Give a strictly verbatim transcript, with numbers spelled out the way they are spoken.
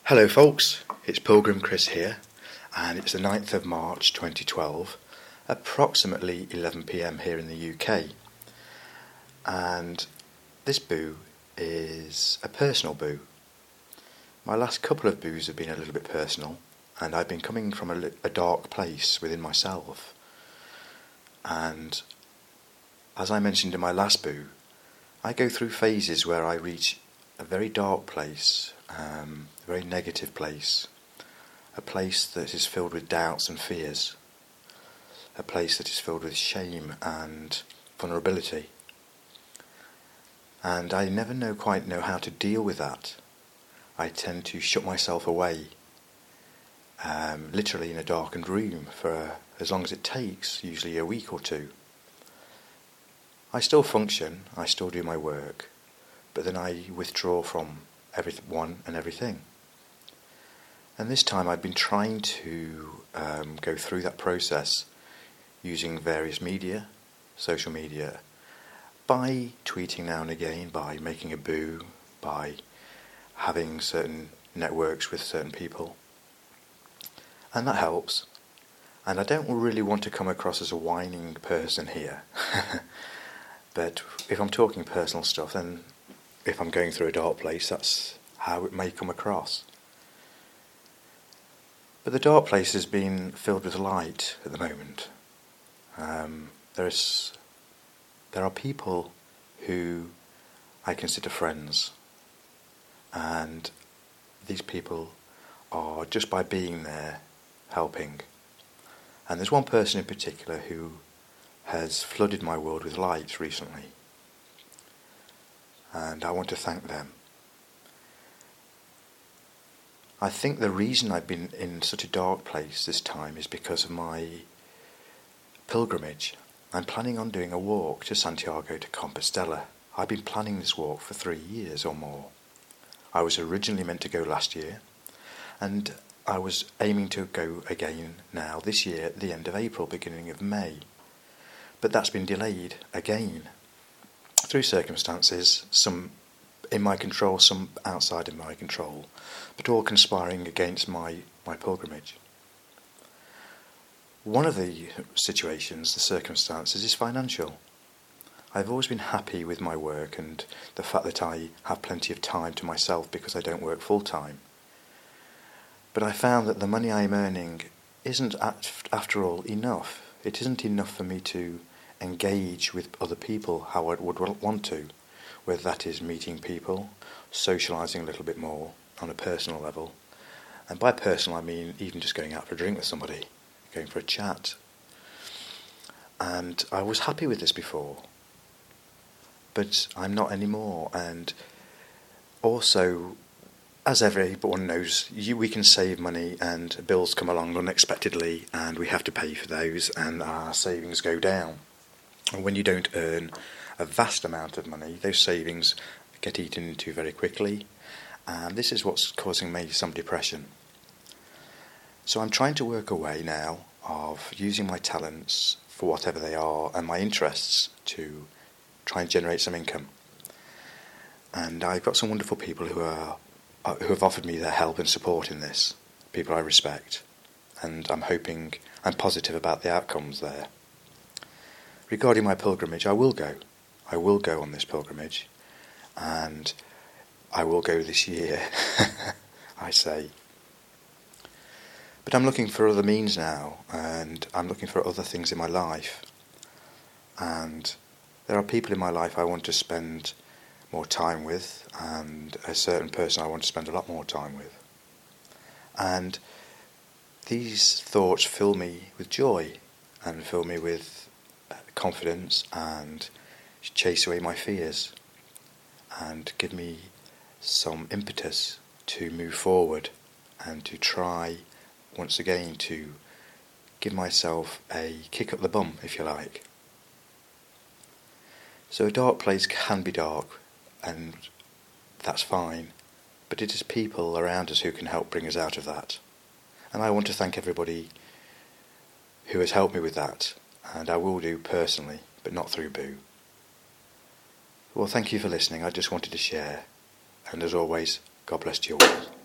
Hello folks, it's Pilgrim Chris here, and it's the ninth of March twenty twelve, approximately eleven p m here in the U K. And this boo is a personal boo. My last couple of boos have been a little bit personal, and I've been coming from a, a dark place within myself. And as I mentioned in my last boo, I go through phases where I reach a very dark place, um, a very negative place, a place that is filled with doubts and fears, a place that is filled with shame and vulnerability. And I never know quite know how to deal with that. I tend to shut myself away, um, literally in a darkened room for uh, as long as it takes, usually a week or two. I still function, I still do my work, but then I withdraw from everyone and everything. And this time I've been trying to um, go through that process using various media, social media, by tweeting now and again, by making a boo, by having certain networks with certain people. And that helps. And I don't really want to come across as a whining person here. But if I'm talking personal stuff, then if I'm going through a dark place, that's how it may come across. But the dark place has been filled with light at the moment. Um, there is, there are people who I consider friends, and these people are just by being there helping. And there's one person in particular who has flooded my world with light recently, and I want to thank them. I think the reason I've been in such a dark place this time is because of my pilgrimage. I'm planning on doing a walk to Santiago de Compostela. I've been planning this walk for three years or more. I was originally meant to go last year, and I was aiming to go again now this year at the end of April, beginning of May. But that's been delayed again through circumstances, some in my control, some outside of my control, but all conspiring against my, my pilgrimage. One of the situations, the circumstances, is financial. I've always been happy with my work and the fact that I have plenty of time to myself because I don't work full time. But I found that the money I'm earning isn't, after all, enough. It isn't enough for me to engage with other people how I would want to, whether that is meeting people, socialising a little bit more on a personal level. And by personal I mean even just going out for a drink with somebody, going for a chat. And I was happy with this before, but I'm not anymore. And also, as everyone knows, you, we can save money and bills come along unexpectedly and we have to pay for those and our savings go down. And when you don't earn a vast amount of money, those savings get eaten into very quickly, and this is what's causing me some depression. So I'm trying to work a way now of using my talents for whatever they are and my interests to try and generate some income. And I've got some wonderful people who are who have offered me their help and support in this, people I respect, and I'm hoping, I'm positive about the outcomes there. Regarding my pilgrimage, I will go. I will go on this pilgrimage, and I will go this year, I say. But I'm looking for other means now, and I'm looking for other things in my life. And there are people in my life I want to spend more time with, and a certain person I want to spend a lot more time with. And these thoughts fill me with joy, and fill me with confidence, and chase away my fears, and give me some impetus to move forward and to try once again to give myself a kick up the bum, if you like. So a dark place can be dark, and that's fine, but it is people around us who can help bring us out of that. And I want to thank everybody who has helped me with that, and I will do personally, but not through Boo. Well, thank you for listening. I just wanted to share, and as always, God bless you all.